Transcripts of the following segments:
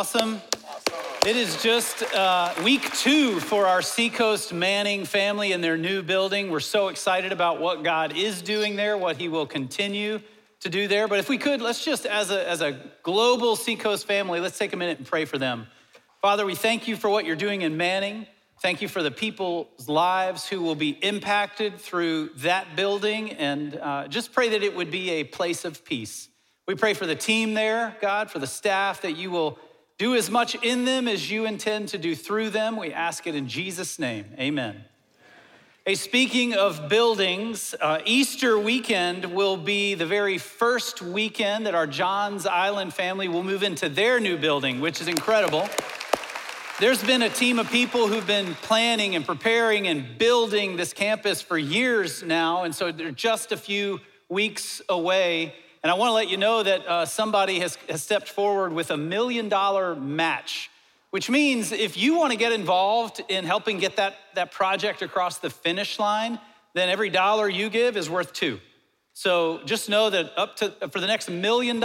awesome? It is just week 2 for our Seacoast Manning family in their new building. We're so excited about what God is doing there, what he will continue to do there. But if we could, let's just, as a global Seacoast family, let's take a minute and pray for them. Father, we thank you for what you're doing in Manning. Thank you for the people's lives who will be impacted through that building, and just pray that it would be a place of peace. We pray for the team there, God, for the staff, that you will do as much in them as you intend to do through them. We ask it in Jesus' name, amen. Hey, speaking of buildings, Easter weekend will be the very first weekend that our Johns Island family will move into their new building, which is incredible. There's been a team of people who've been planning and preparing and building this campus for years now, and so they're just a few weeks away. And I wanna let you know that somebody has stepped forward with $1 million match, which means if you wanna get involved in helping get that project across the finish line, then every dollar you give is worth 2. So just know that for the next $1 million,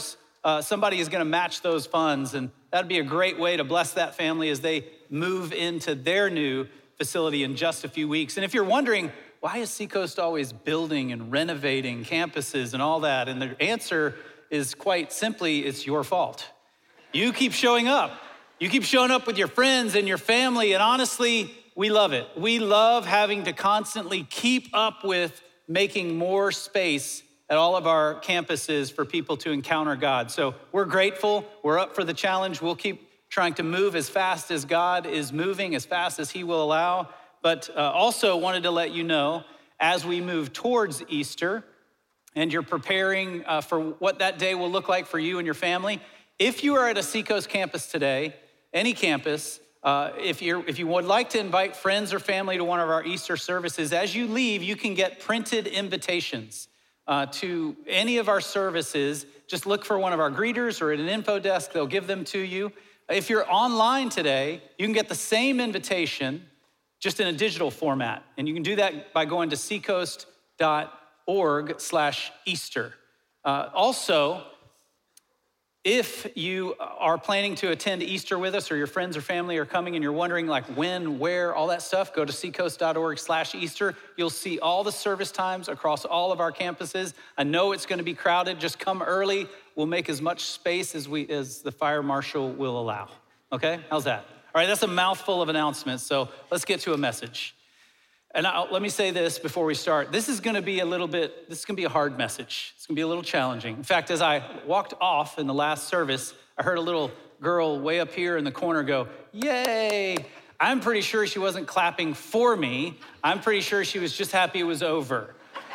somebody is gonna match those funds, and that'd be a great way to bless that family as they move into their new facility in just a few weeks. And if you're wondering, why is Seacoast always building and renovating campuses and all that? And the answer is quite simply, it's your fault. You keep showing up. You keep showing up with your friends and your family, and honestly, we love it. We love having to constantly keep up with making more space at all of our campuses for people to encounter God. So we're grateful. We're up for the challenge. We'll keep trying to move as fast as God is moving, as fast as he will allow. But also wanted to let you know, as we move towards Easter and you're preparing for what that day will look like for you and your family, if you are at a Seacoast campus today, any campus, if you would like to invite friends or family to one of our Easter services, as you leave, you can get printed invitations to any of our services. Just look for one of our greeters or at an info desk, they'll give them to you. If you're online today, you can get the same invitation just in a digital format. And you can do that by going to seacoast.org/Easter. Also, if you are planning to attend Easter with us, or your friends or family are coming and you're wondering like when, where, all that stuff, go to seacoast.org/Easter. You'll see all the service times across all of our campuses. I know it's gonna be crowded, just come early. We'll make as much space as the fire marshal will allow, okay? How's that? All right, that's a mouthful of announcements, so let's get to a message. And let me say this before we start. This is gonna be a hard message. It's gonna be a little challenging. In fact, as I walked off in the last service, I heard a little girl way up here in the corner go, "Yay!" I'm pretty sure she wasn't clapping for me. I'm pretty sure she was just happy it was over.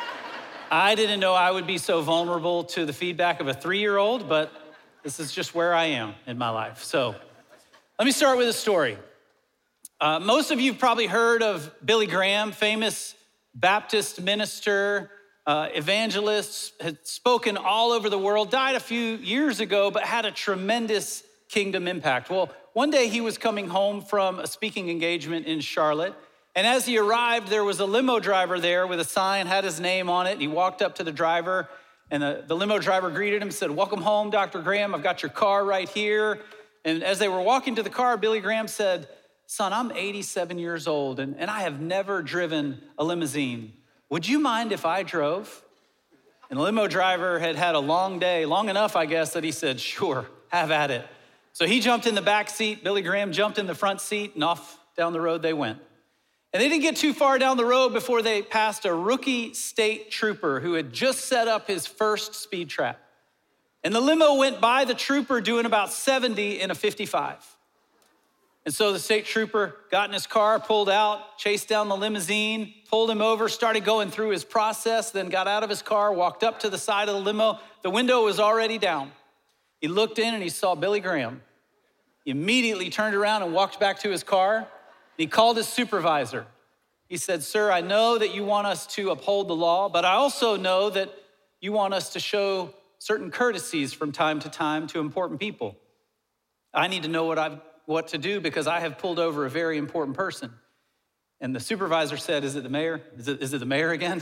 I didn't know I would be so vulnerable to the feedback of a 3-year-old, but this is just where I am in my life. So let me start with a story. Most of you have probably heard of Billy Graham, famous Baptist minister, evangelist, had spoken all over the world, died a few years ago, but had a tremendous kingdom impact. Well, one day he was coming home from a speaking engagement in Charlotte, and as he arrived, there was a limo driver there with a sign, had his name on it, and he walked up to the driver, and the limo driver greeted him, said, "Welcome home, Dr. Graham, I've got your car right here." And as they were walking to the car, Billy Graham said, "Son, I'm 87 years old and I have never driven a limousine. Would you mind if I drove?" And the limo driver had a long day, long enough, I guess, that he said, "Sure, have at it." So he jumped in the back seat, Billy Graham jumped in the front seat, and off down the road they went. And they didn't get too far down the road before they passed a rookie state trooper who had just set up his first speed trap. And the limo went by the trooper doing about 70 in a 55. And so the state trooper got in his car, pulled out, chased down the limousine, pulled him over, started going through his process, then got out of his car, walked up to the side of the limo. The window was already down. He looked in and he saw Billy Graham. He immediately turned around and walked back to his car. He called his supervisor. He said, "Sir, I know that you want us to uphold the law, but I also know that you want us to show certain courtesies from time to time to important people. I need to know what to do because I have pulled over a very important person." And the supervisor said, "Is it the mayor? Is it the mayor again?"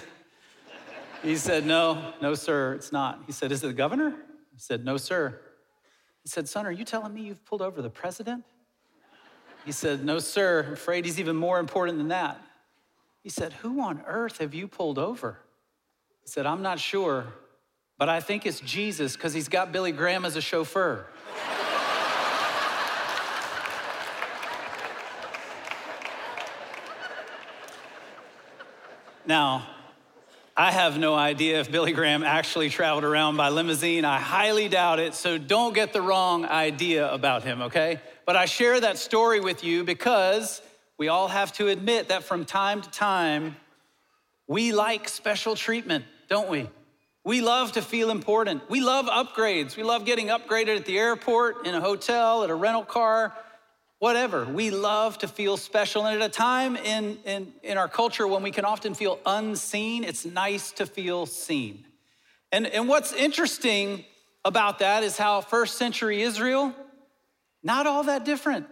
He said, No, sir, it's not." He said, "Is it the governor?" He said, "No, sir." He said, son, are you telling me you've pulled over the president? He said, no, sir, I'm afraid he's even more important than that. He said, who on earth have you pulled over? He said, I'm not sure, but I think it's Jesus because he's got Billy Graham as a chauffeur. Now, I have no idea if Billy Graham actually traveled around by limousine. I highly doubt it, so don't get the wrong idea about him, okay? But I share that story with you because we all have to admit that from time to time, we like special treatment, don't we? We love to feel important. We love upgrades. We love getting upgraded at the airport, in a hotel, at a rental car, whatever. We love to feel special. And at a time in our culture when we can often feel unseen, it's nice to feel seen. And what's interesting about that is how first century Israel, not all that different.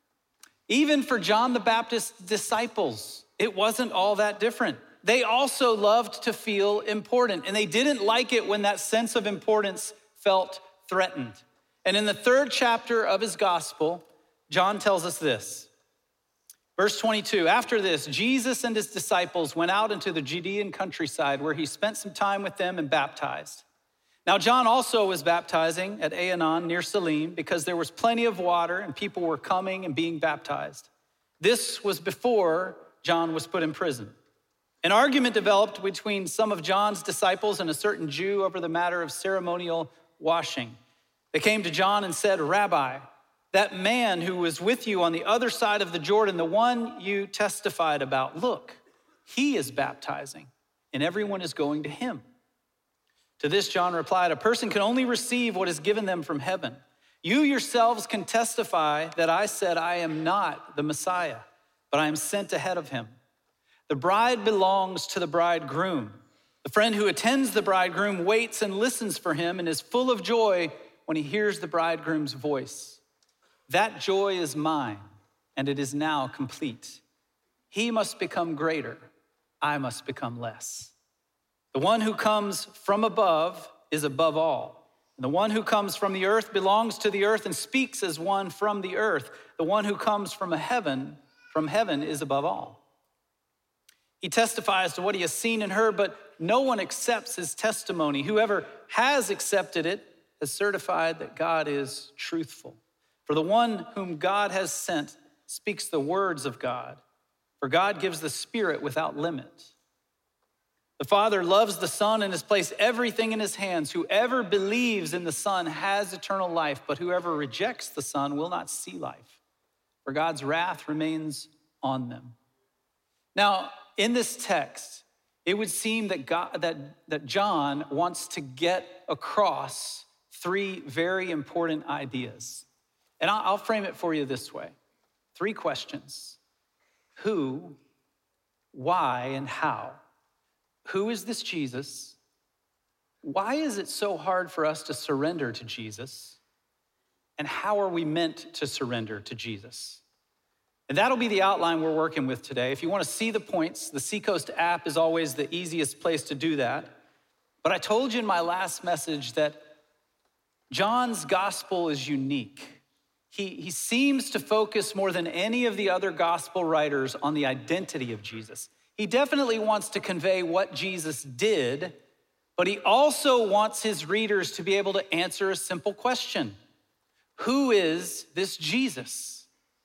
Even for John the Baptist's disciples, it wasn't all that different. They also loved to feel important, and they didn't like it when that sense of importance felt threatened. And in the 3rd chapter of his gospel, John tells us this. Verse 22, after this, Jesus and his disciples went out into the Judean countryside where he spent some time with them and baptized. Now, John also was baptizing at Aenon near Salim because there was plenty of water and people were coming and being baptized. This was before John was put in prison. An argument developed between some of John's disciples and a certain Jew over the matter of ceremonial washing. They came to John and said, Rabbi, that man who was with you on the other side of the Jordan, the one you testified about, look, he is baptizing and everyone is going to him. To this, John replied, a person can only receive what is given them from heaven. You yourselves can testify that I said I am not the Messiah, but I am sent ahead of him. The bride belongs to the bridegroom. The friend who attends the bridegroom waits and listens for him and is full of joy when he hears the bridegroom's voice. That joy is mine, and it is now complete. He must become greater. I must become less. The one who comes from above is above all. And the one who comes from the earth belongs to the earth and speaks as one from the earth. The one who comes from heaven is above all. He testifies to what he has seen and heard, but no one accepts his testimony. Whoever has accepted it has certified that God is truthful. For the one whom God has sent speaks the words of God, for God gives the Spirit without limit. The Father loves the Son and has placed everything in his hands. Whoever believes in the Son has eternal life, but whoever rejects the Son will not see life, for God's wrath remains on them. Now, in this text, it would seem that John wants to get across 3 very important ideas. And I'll frame it for you this way. 3 questions. Who, why, and how? Who is this Jesus? Why is it so hard for us to surrender to Jesus? And how are we meant to surrender to Jesus? And that'll be the outline we're working with today. If you want to see the points, the Seacoast app is always the easiest place to do that. But I told you in my last message that John's gospel is unique. He seems to focus more than any of the other gospel writers on the identity of Jesus. He definitely wants to convey what Jesus did, but he also wants his readers to be able to answer a simple question. Who is this Jesus?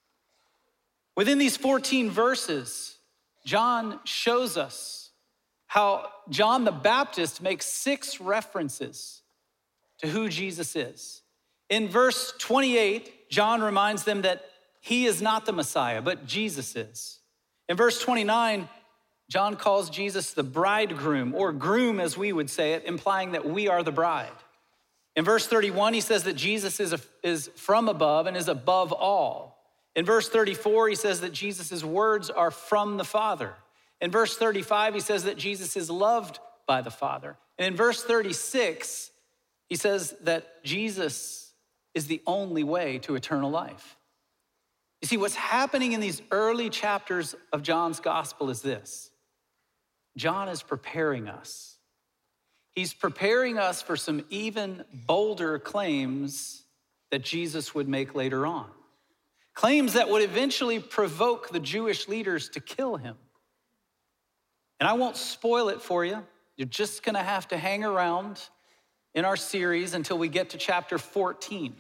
Within these 14 verses, John shows us how John the Baptist makes 6 references to who Jesus is. In verse 28, John reminds them that he is not the Messiah, but Jesus is. In verse 29, John calls Jesus the bridegroom, or groom as we would say it, implying that we are the bride. In verse 31, he says that Jesus is from above and is above all. In verse 34, he says that Jesus' words are from the Father. In verse 35, he says that Jesus is loved by the Father. And in verse 36, he says that Jesus is the only way to eternal life. You see, what's happening in these early chapters of John's gospel is this. John is preparing us. He's preparing us for some even bolder claims that Jesus would make later on. Claims that would eventually provoke the Jewish leaders to kill him. And I won't spoil it for you. You're just gonna have to hang around in our series until we get to chapter 14.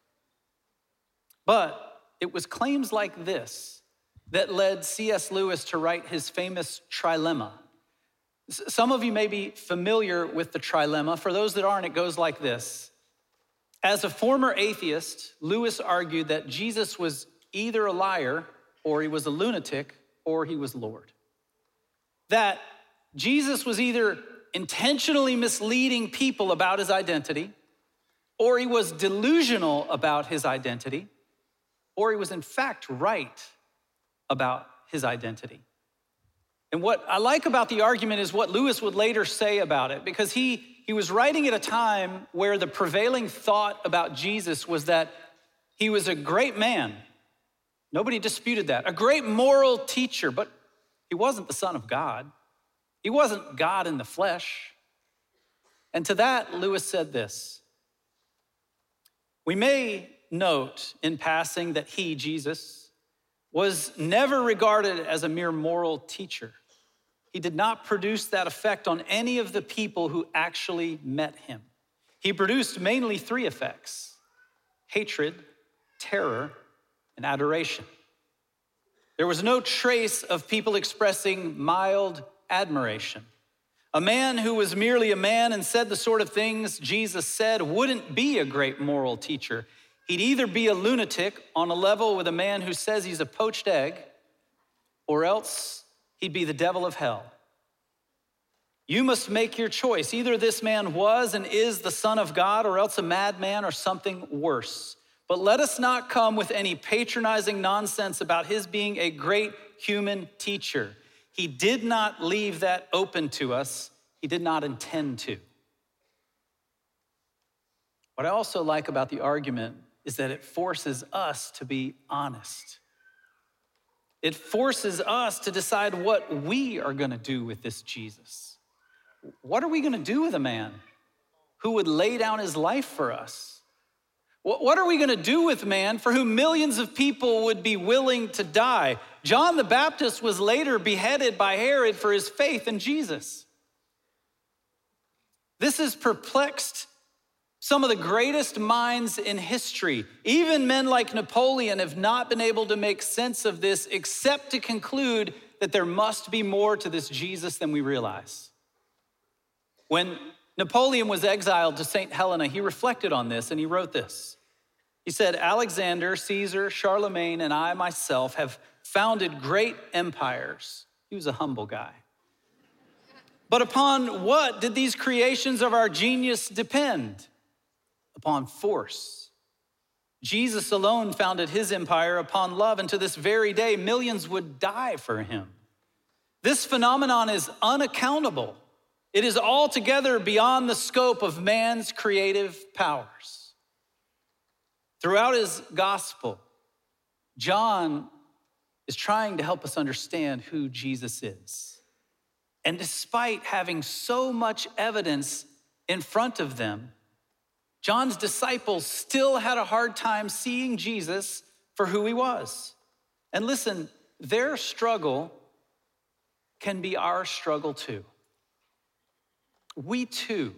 But it was claims like this that led C.S. Lewis to write his famous trilemma. Some of you may be familiar with the trilemma. For those that aren't, it goes like this. As a former atheist, Lewis argued that Jesus was either a liar, or he was a lunatic, or he was Lord. That Jesus was either intentionally misleading people about his identity, or he was delusional about his identity, or he was in fact right about his identity. And what I like about the argument is what Lewis would later say about it, because he was writing at a time where the prevailing thought about Jesus was that he was a great man. Nobody disputed that. A great moral teacher, but he wasn't the Son of God. He wasn't God in the flesh. And to that, Lewis said this: we may note in passing that he, Jesus, was never regarded as a mere moral teacher. He did not produce that effect on any of the people who actually met him. He produced mainly three effects: hatred, terror, and adoration. There was no trace of people expressing mild admiration. A man who was merely a man and said the sort of things Jesus said wouldn't be a great moral teacher. He'd either be a lunatic on a level with a man who says he's a poached egg, or else he'd be the devil of hell. You must make your choice. Either this man was and is the Son of God, or else a madman or something worse. But let us not come with any patronizing nonsense about his being a great human teacher. He did not leave that open to us. He did not intend to. What I also like about the argument is that it forces us to be honest. It forces us to decide what we are gonna do with this Jesus. What are we gonna do with a man who would lay down his life for us? What are we gonna do with man for whom millions of people would be willing to die? John the Baptist was later beheaded by Herod for his faith in Jesus. This has perplexed some of the greatest minds in history. Even men like Napoleon have not been able to make sense of this except to conclude that there must be more to this Jesus than we realize. When Napoleon was exiled to St. Helena, he reflected on this and he wrote this. He said, Alexander, Caesar, Charlemagne, and I myself have founded great empires. He was a humble guy. But upon what did these creations of our genius depend? Upon force. Jesus alone founded his empire upon love, and to this very day, millions would die for him. This phenomenon is unaccountable. It is altogether beyond the scope of man's creative powers. Throughout his gospel, John is trying to help us understand who Jesus is. And despite having so much evidence in front of them, John's disciples still had a hard time seeing Jesus for who he was. And listen, their struggle can be our struggle too. We too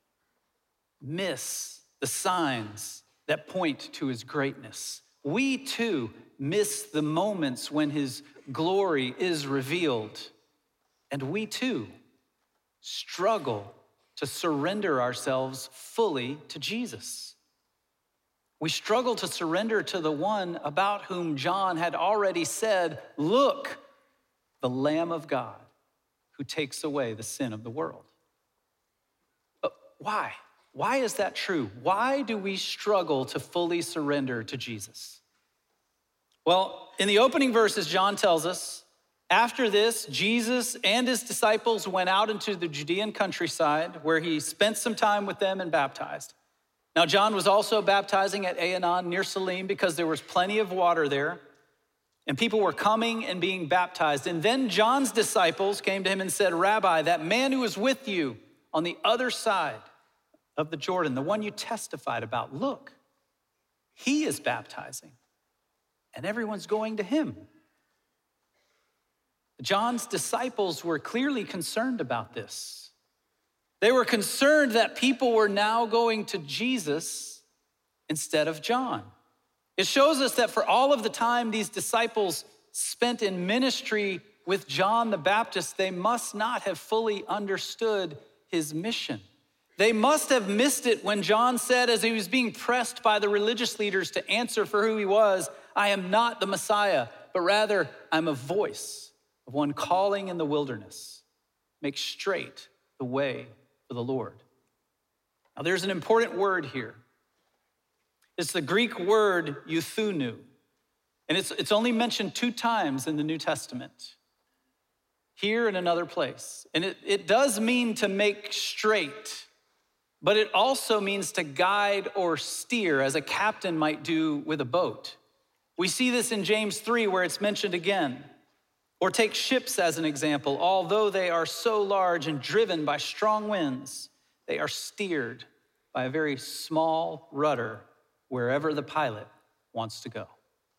miss the signs that point to his greatness. We too miss the moments when his glory is revealed. And we too struggle to surrender ourselves fully to Jesus. We struggle to surrender to the one about whom John had already said, look, the Lamb of God who takes away the sin of the world. But why? Why is that true? Why do we struggle to fully surrender to Jesus? Well, in the opening verses, John tells us, after this, Jesus and his disciples went out into the Judean countryside where he spent some time with them and baptized. Now, John was also baptizing at Aenon near Salim because there was plenty of water there and people were coming and being baptized. And then John's disciples came to him and said, Rabbi, that man who was with you on the other side of the Jordan, the one you testified about, look, He is baptizing, and everyone's going to him. John's disciples were clearly concerned about this. They were concerned that people were now going to Jesus instead of John. It shows us that for all of the time these disciples spent in ministry with John the Baptist, they must not have fully understood his mission. They must have missed it when John said, as he was being pressed by the religious leaders to answer for who he was, I am not the Messiah, but rather I'm a voice of one calling in the wilderness. Make straight the way for the Lord. Now there's an important word here. It's the Greek word euthunu, and it's only mentioned 2 times in the New Testament, here and another place. And it does mean to make straight, but it also means to guide or steer, as a captain might do with a boat. We see this in James 3, where it's mentioned again. Or take ships as an example. Although they are so large and driven by strong winds, they are steered by a very small rudder wherever the pilot wants to go.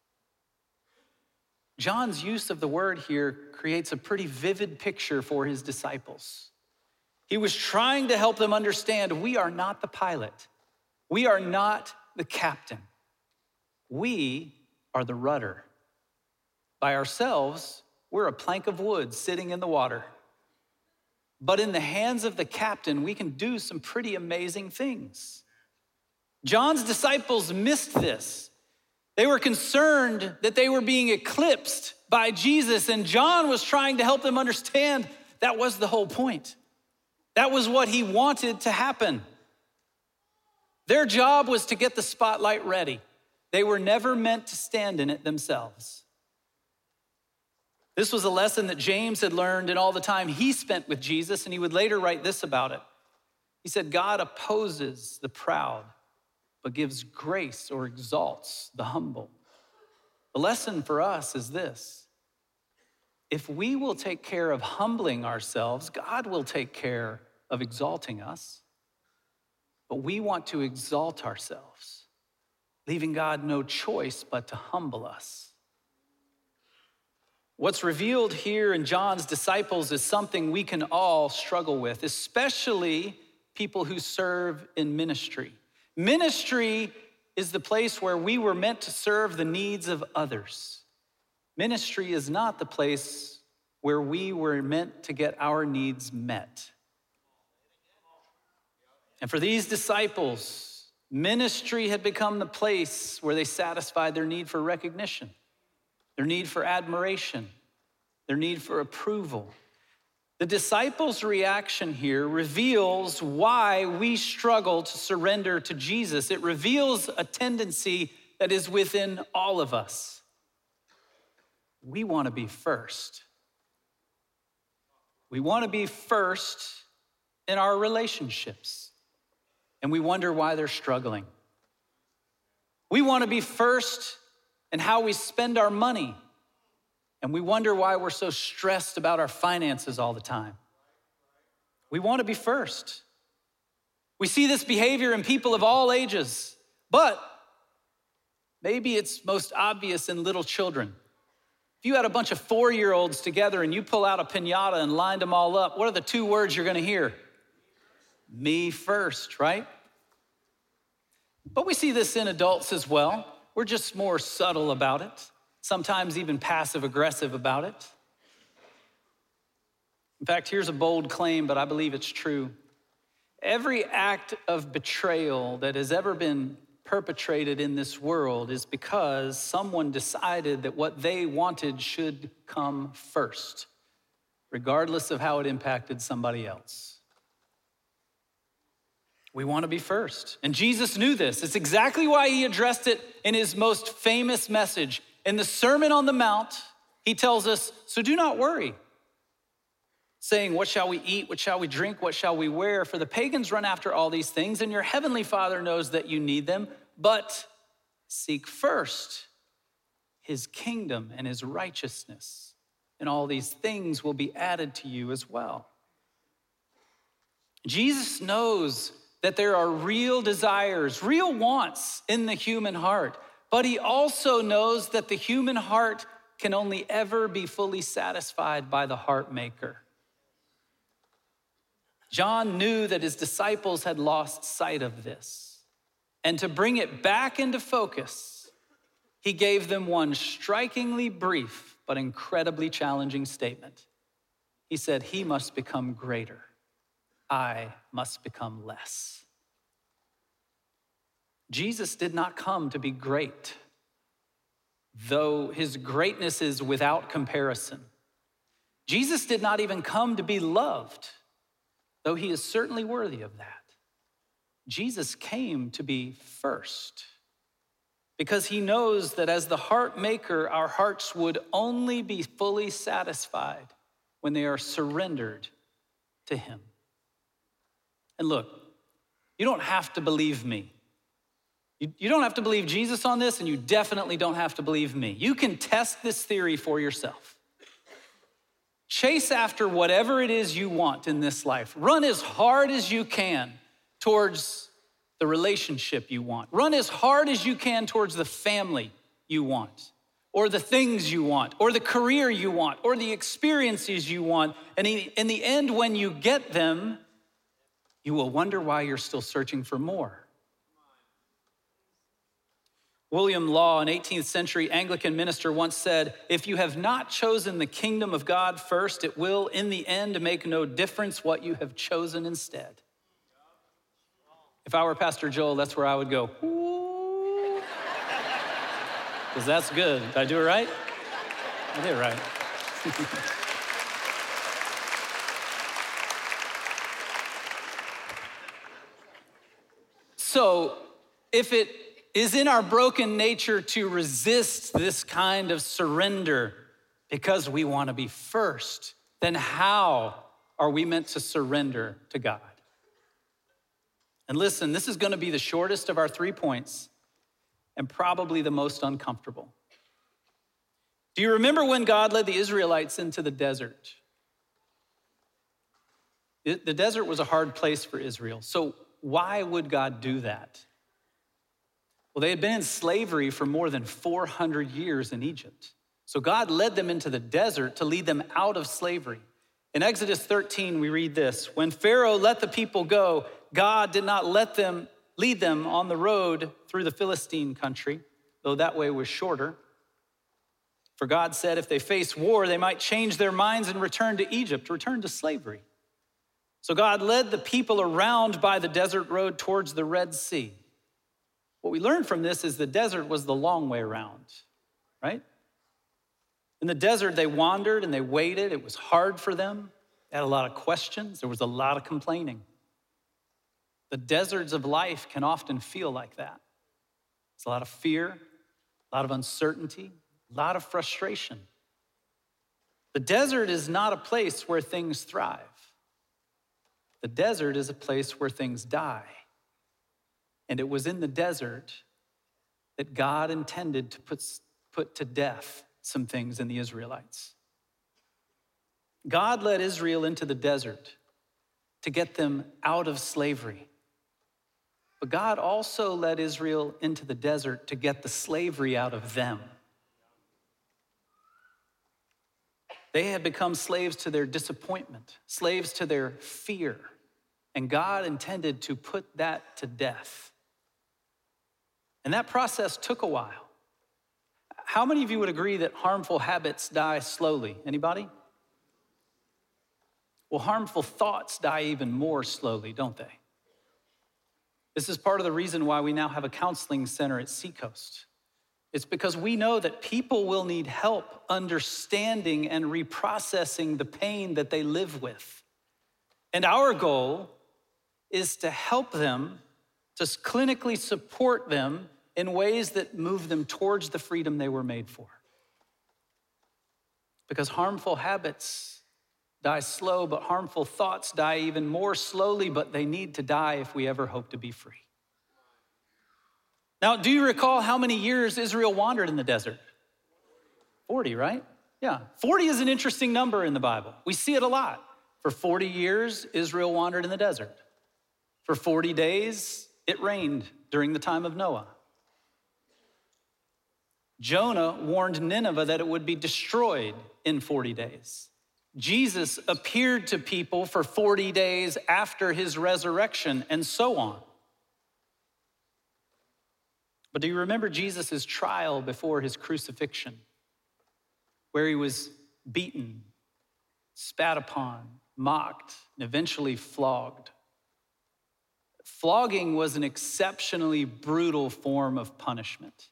John's use of the word here creates a pretty vivid picture for his disciples. He was trying to help them understand we are not the pilot. We are not the captain. We are the rudder. By ourselves, we're a plank of wood sitting in the water. But in the hands of the captain, we can do some pretty amazing things. John's disciples missed this. They were concerned that they were being eclipsed by Jesus, and John was trying to help them understand that was the whole point. That was what he wanted to happen. Their job was to get the spotlight ready. They were never meant to stand in it themselves. This was a lesson that James had learned in all the time he spent with Jesus, and he would later write this about it. He said, God opposes the proud, but gives grace or exalts the humble. The lesson for us is this: if we will take care of humbling ourselves, God will take care of exalting us. But we want to exalt ourselves, leaving God no choice but to humble us. What's revealed here in John's disciples is something we can all struggle with, especially people who serve in ministry. Ministry is the place where we were meant to serve the needs of others. Ministry is not the place where we were meant to get our needs met. And for these disciples, ministry had become the place where they satisfied their need for recognition, their need for admiration, their need for approval. The disciples' reaction here reveals why we struggle to surrender to Jesus. It reveals a tendency that is within all of us. We want to be first. We want to be first in our relationships, and we wonder why they're struggling. We want to be first in how we spend our money, and we wonder why we're so stressed about our finances all the time. We want to be first. We see this behavior in people of all ages, but maybe it's most obvious in little children. If you had a bunch of 4-year-olds together and you pull out a piñata and lined them all up, what are the 2 words you're going to hear? Me first, right? But we see this in adults as well. We're just more subtle about it, sometimes even passive-aggressive about it. In fact, here's a bold claim, but I believe it's true. Every act of betrayal that has ever been perpetrated in this world is because someone decided that what they wanted should come first, regardless of how it impacted somebody else. We want to be first. And Jesus knew this. It's exactly why he addressed it in his most famous message. In the Sermon on the Mount, he tells us, so do not worry, saying, what shall we eat? What shall we drink? What shall we wear? For the pagans run after all these things, and your heavenly Father knows that you need them. But seek first his kingdom and his righteousness, and all these things will be added to you as well. Jesus knows that there are real desires, real wants in the human heart. But he also knows that the human heart can only ever be fully satisfied by the heart maker. John knew that his disciples had lost sight of this. And to bring it back into focus, he gave them one strikingly brief but incredibly challenging statement. He said, "He must become greater. I must become less." Jesus did not come to be great, though his greatness is without comparison. Jesus did not even come to be loved, though he is certainly worthy of that. Jesus came to be first, because he knows that as the heart maker, our hearts would only be fully satisfied when they are surrendered to him. And look, you don't have to believe me. You don't have to believe Jesus on this, and you definitely don't have to believe me. You can test this theory for yourself. Chase after whatever it is you want in this life. Run as hard as you can towards the relationship you want. Run as hard as you can towards the family you want, or the things you want, or the career you want, or the experiences you want. And in the end, when you get them, you will wonder why you're still searching for more. William Law, an 18th century Anglican minister, once said, "If you have not chosen the kingdom of God first, it will, in the end, make no difference what you have chosen instead." If I were Pastor Joel, that's where I would go, ooh. Because that's good. Did I do it right? I did it right. So, if it is in our broken nature to resist this kind of surrender because we want to be first, then how are we meant to surrender to God? And listen, this is going to be the shortest of our 3 points and probably the most uncomfortable. Do you remember when God led the Israelites into the desert? The desert was a hard place for Israel. So why would God do that? Well, they had been in slavery for more than 400 years in Egypt. So God led them into the desert to lead them out of slavery. In Exodus 13, we read this: "When Pharaoh let the people go, God did not lead them on the road through the Philistine country, though that way was shorter. For God said if they face war, they might change their minds and return to Egypt, return to slavery. So God led the people around by the desert road towards the Red Sea." What we learned from this is the desert was the long way around, right? In the desert, they wandered and they waited. It was hard for them. They had a lot of questions. There was a lot of complaining. The deserts of life can often feel like that. It's a lot of fear, a lot of uncertainty, a lot of frustration. The desert is not a place where things thrive. The desert is a place where things die. And it was in the desert that God intended to put to death some things in the Israelites. God led Israel into the desert to get them out of slavery. But God also led Israel into the desert to get the slavery out of them. They had become slaves to their disappointment, slaves to their fear, and God intended to put that to death. And that process took a while. How many of you would agree that harmful habits die slowly? Anybody? Well, harmful thoughts die even more slowly, don't they? This is part of the reason why we now have a counseling center at Seacoast. It's because we know that people will need help understanding and reprocessing the pain that they live with. And our goal is to help them, to clinically support them in ways that move them towards the freedom they were made for. Because harmful habits die slow, but harmful thoughts die even more slowly, but they need to die if we ever hope to be free. Now, do you recall how many years Israel wandered in the desert? 40, right? Yeah, 40 is an interesting number in the Bible. We see it a lot. For 40 years, Israel wandered in the desert. For 40 days, it rained during the time of Noah. Jonah warned Nineveh that it would be destroyed in 40 days. Jesus appeared to people for 40 days after his resurrection, and so on. But do you remember Jesus' trial before his crucifixion, where he was beaten, spat upon, mocked, and eventually flogged? Flogging was an exceptionally brutal form of punishment.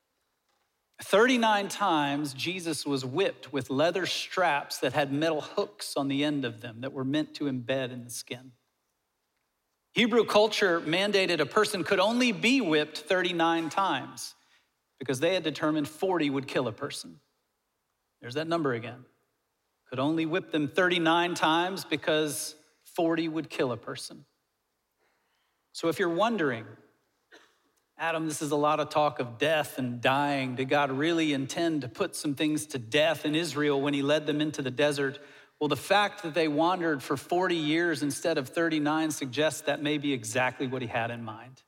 39 times, Jesus was whipped with leather straps that had metal hooks on the end of them that were meant to embed in the skin. Hebrew culture mandated a person could only be whipped 39 times because they had determined 40 would kill a person. There's that number again. Could only whip them 39 times because 40 would kill a person. So if you're wondering, Adam, this is a lot of talk of death and dying. Did God really intend to put some things to death in Israel when he led them into the desert? Well, the fact that they wandered for 40 years instead of 39 suggests that may be exactly what he had in mind.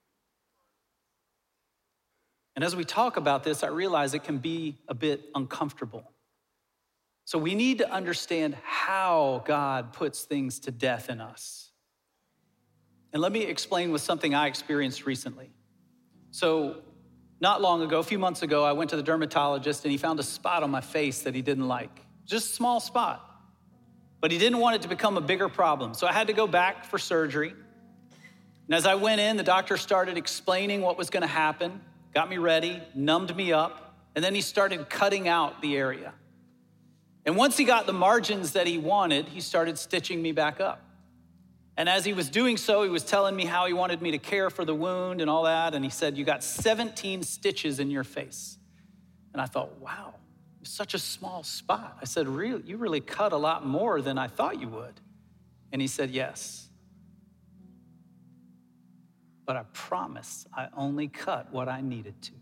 And as we talk about this, I realize it can be a bit uncomfortable. So we need to understand how God puts things to death in us. And let me explain with something I experienced recently. So not long ago, a few months ago, I went to the dermatologist and he found a spot on my face that he didn't like. Just a small spot. But he didn't want it to become a bigger problem. So I had to go back for surgery. And as I went in, the doctor started explaining what was gonna happen, got me ready, numbed me up, and then he started cutting out the area. And once he got the margins that he wanted, he started stitching me back up. And as he was doing so, he was telling me how he wanted me to care for the wound and all that. And he said, you got 17 stitches in your face. And I thought, wow, it's such a small spot. I said, really, you really cut a lot more than I thought you would. And he said, yes. But I promise I only cut what I needed to.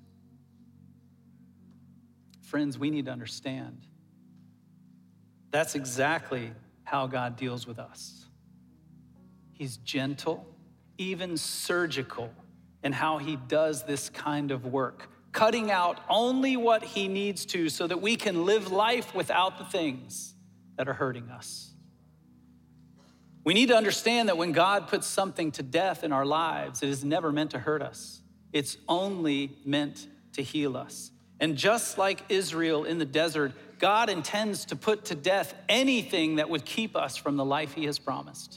Friends, we need to understand that's exactly how God deals with us. He's gentle, even surgical, in how he does this kind of work, cutting out only what he needs to so that we can live life without the things that are hurting us. We need to understand that when God puts something to death in our lives, it is never meant to hurt us. It's only meant to heal us. And just like Israel in the desert, God intends to put to death anything that would keep us from the life he has promised.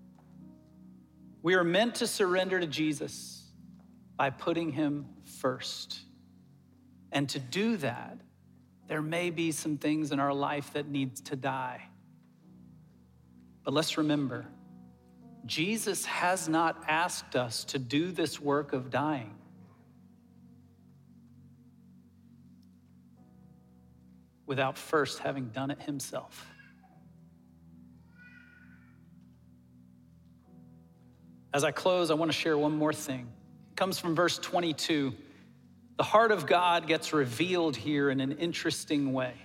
We are meant to surrender to Jesus by putting him first. And to do that, there may be some things in our life that need to die. But let's remember, Jesus has not asked us to do this work of dying. Without first having done it himself. As I close, I want to share one more thing. It comes from verse 22. The heart of God gets revealed here in an interesting way.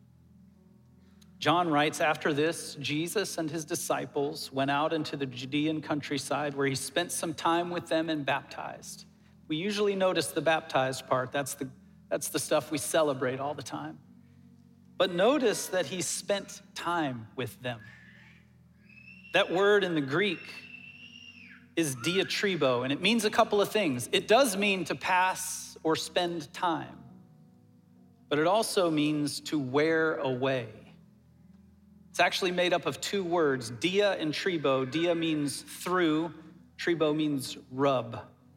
John writes, after this, Jesus and his disciples went out into the Judean countryside where he spent some time with them and baptized. We usually notice the baptized part. That's the stuff we celebrate all the time. But notice that he spent time with them. That word in the Greek is diatribo, and it means a couple of things. It does mean to pass or spend time, but it also means to wear away. It's actually made up of two words, dia and tribo. Dia means through, tribo means rub.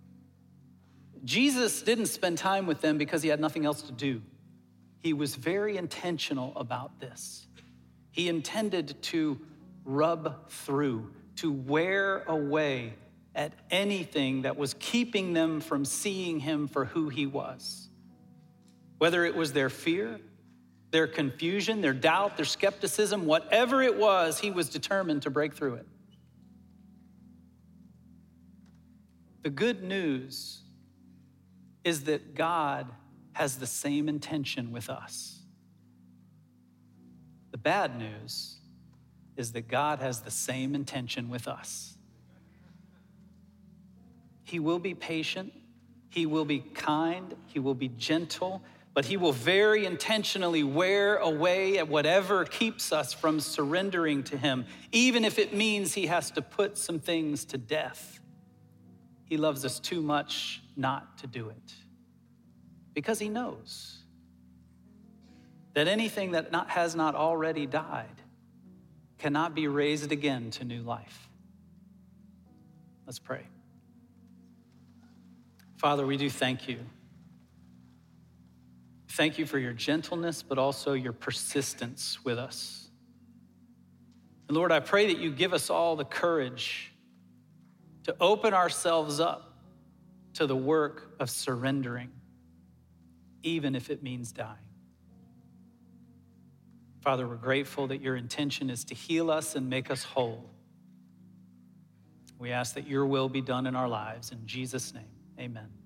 Jesus didn't spend time with them because he had nothing else to do. He was very intentional about this. He intended to rub through, to wear away at anything that was keeping them from seeing him for who he was. Whether it was their fear, their confusion, their doubt, their skepticism, whatever it was, he was determined to break through it. The good news is that God has the same intention with us. The bad news is that God has the same intention with us. He will be patient. He will be kind. He will be gentle. But he will very intentionally wear away at whatever keeps us from surrendering to him, even if it means he has to put some things to death. He loves us too much not to do it, because he knows that anything that has not already died cannot be raised again to new life. Let's pray. Father, we do thank you. Thank you for your gentleness, but also your persistence with us. And Lord, I pray that you give us all the courage to open ourselves up to the work of surrendering, even if it means dying. Father, we're grateful that your intention is to heal us and make us whole. We ask that your will be done in our lives. In Jesus' name, amen.